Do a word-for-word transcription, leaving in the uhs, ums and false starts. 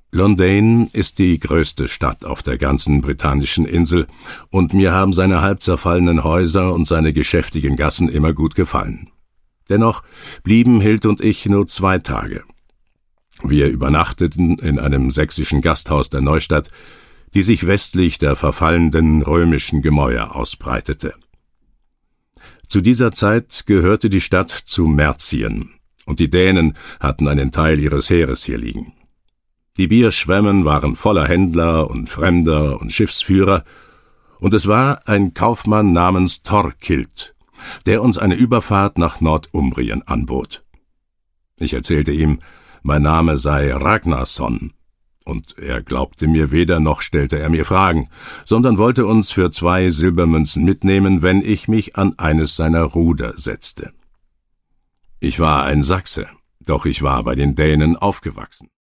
Londane ist die größte Stadt auf der ganzen britannischen Insel, und mir haben seine halb zerfallenen Häuser und seine geschäftigen Gassen immer gut gefallen. Dennoch blieben Hild und ich nur zwei Tage. Wir übernachteten in einem sächsischen Gasthaus der Neustadt, die sich westlich der verfallenden römischen Gemäuer ausbreitete. Zu dieser Zeit gehörte die Stadt zu Märzien, und die Dänen hatten einen Teil ihres Heeres hier liegen. Die Bierschwemmen waren voller Händler und Fremder und Schiffsführer, und es war ein Kaufmann namens Thorkild, der uns eine Überfahrt nach Nordumbrien anbot. Ich erzählte ihm, mein Name sei Ragnarsson, und er glaubte mir weder noch stellte er mir Fragen, sondern wollte uns für zwei Silbermünzen mitnehmen, wenn ich mich an eines seiner Ruder setzte. Ich war ein Sachse, doch ich war bei den Dänen aufgewachsen.